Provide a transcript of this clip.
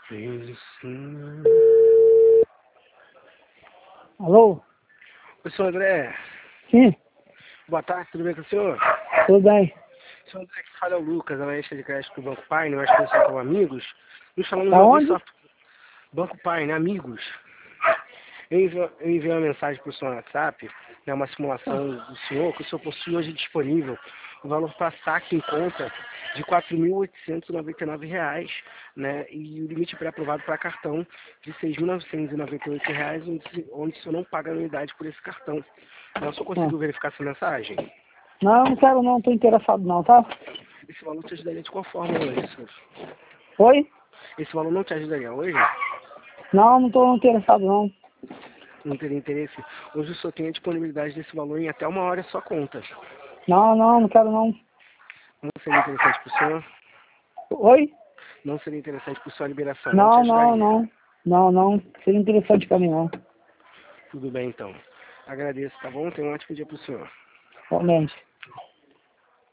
Alô? Oi, senhor André. Sim, Boa tarde, tudo bem com o senhor? tudo bem. Senhor André, que fala é o Lucas, analista de crédito do Banco Pai, nós conhecemos como amigos. Nos falamos Da uma vez onde? só. Banco Pai, né? Amigos. Eu enviei uma mensagem para o senhor no WhatsApp, né, uma simulação do senhor, que o senhor possui hoje disponível o valor para saque em conta de R$ 4.899, né, e o limite pré-aprovado para cartão de R$ 6.998, onde o senhor não paga anuidade por esse cartão. O senhor conseguiu verificar essa mensagem? Não, não quero não, tô interessado não, tá? Esse valor te ajudaria de qual forma hoje, senhor? Oi? Esse valor não te ajudaria hoje? Não, não tô interessado não. Não teria interesse? Hoje o senhor tem a disponibilidade desse valor em até 1 hora sua conta. Não quero não. Não seria interessante para o senhor? Oi? Não seria interessante para sua liberação, não te Não, ajudaria. não. Seria interessante pra mim não. Tudo bem, então. Agradeço, tá bom? Tenha um ótimo dia para o senhor. Realmente.